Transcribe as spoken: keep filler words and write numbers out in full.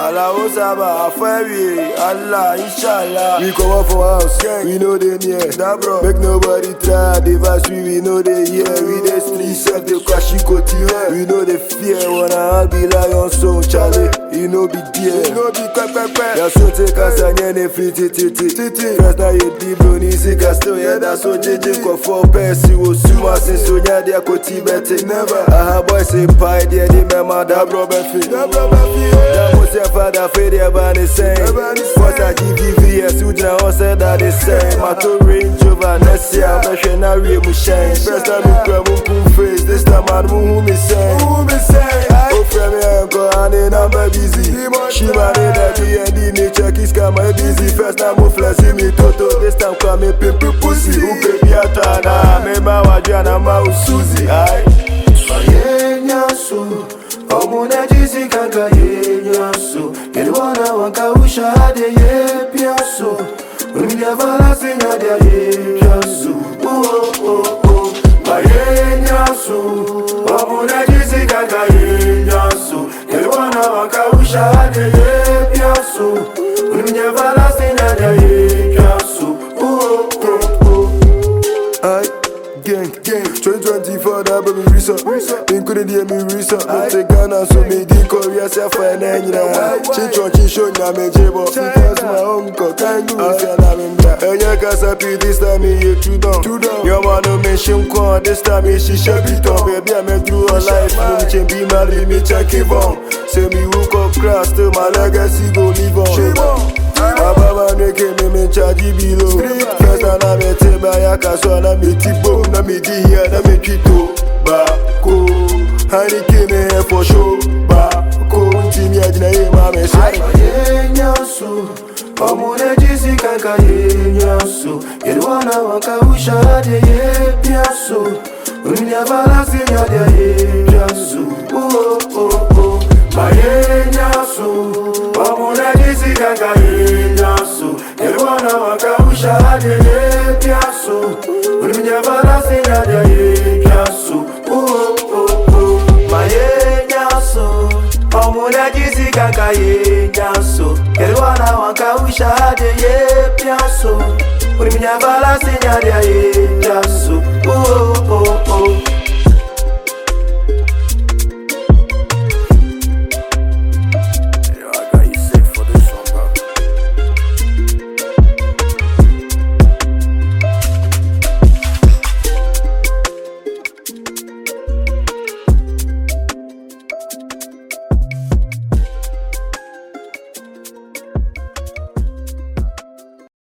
Allah Osaba, Afewi, Allah, Inshallah. We come up for house, yeah. We know they near. That bro, make nobody try. Device we, we know they hear. We they street self, they crash koti. We know they fear. Wanna be lion so Charlie. You know be dear. You know be quack quack quack. That's so take us and any free titi titi. First now you deep blue, easy casto. Yeah, that's so J J go for pets. You will sue us in so yeah, they are koti betting. Never. I have boys say pie, they they mama that bro befi. That bro befi. That was your father, fade your body same. What's a G V V S, who now said that they same. My two range over next year, I'm not sure now real shame. First time you grab a cool face, this time I'm who me say. Who me say? Oh, from your uncle, and then I'm busy. She married at the end, the nature kiss come busy. First time I'm flashing me toto, this time come me pimple pussy. Who baby at Tana, me my Wajana, my Susie. Aye. Omuna jizi kaka ye nyaso Yedwana waka usha de ye piaso Umiya vala sinya de ye piaso Oh oh oh Ma ye nyaso Omuna jizi kaka ye nyaso Yedwana waka usha de ye piaso Umiya vala sinya de ye piaso Oh oh oh Aye Gang, gang, twenty twenty-four, that baby research. Think couldn't hear me research. I take Ghana, so me di Korea, self and then Chin chon chin show na me jebo. Because my uncle can't do it, and I'm in black. And you guys happy this time, me you too down. Your man no mention con, this time me she should be done. Baby, I met through a life, me chin be married, me check it on. Say me woke up crash, till my legacy go live on. My baba neke me me charge below. First time I met him, I can't so I met him. Na me di here, na me chito ba ko. Hani kene here for show ba ko. Timi ajina ye ma me say. Ye nyaso, omune jisi kanka ye nyaso. Yedwana waka usha de ye piaso. Umiya vala sinya de ye piaso. Oh oh oh, ma ye nyaso, omune jisi kanka ye nyaso. Yedwana waka usha de ye piaso. Umiya vala sinya de ye piaso. Oh oh oh, ma ye nyaso, omune jisi kanka ye nyaso. Yedwana waka usha de ye piaso. Umiya vala sinya de ye piaso. Oh oh oh.